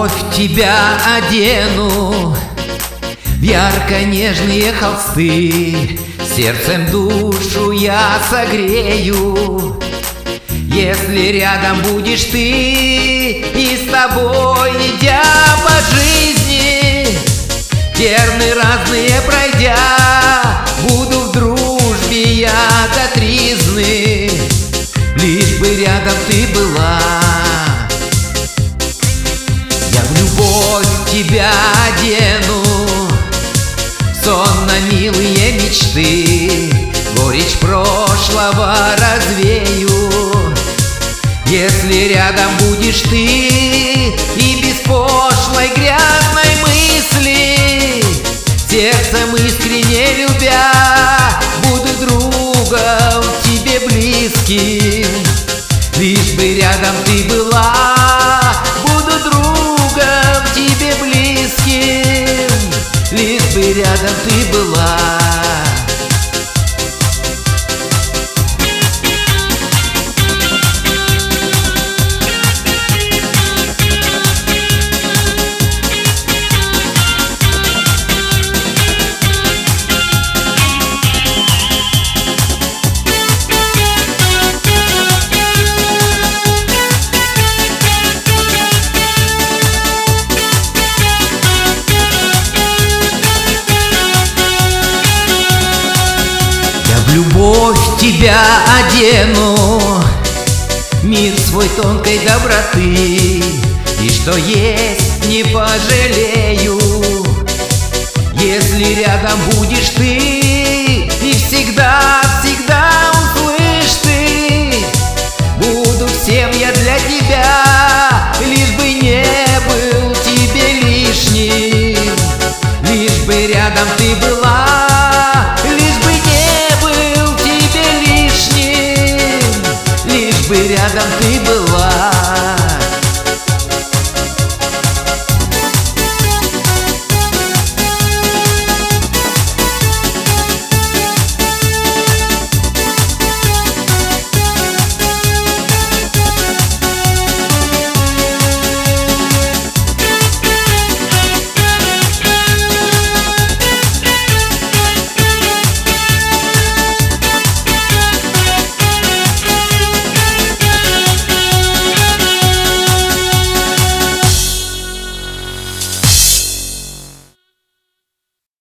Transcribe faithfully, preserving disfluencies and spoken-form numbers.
любовь тебя одену в ярко-нежные холсты, сердцем душу я согрею, если рядом будешь ты, и с тобой, идя по жизни, терны разные пройдя, буду в дружбе я до тризны, лишь бы рядом ты была. Я в любовь тебя одену, сон на милые мечты, горечь прошлого развею, если рядом будешь ты, и без пошлой грязной мысли, сердцем искренне любя, буду другом тебе близким, лишь бы рядом ты была. Буду другом тебе близким, лишь бы рядом ты была. В любовь тебя одену, мир свой тонкой доброты, и что есть не пожалею, если рядом будешь ты, и всегда, всегда услышь ты, буду всем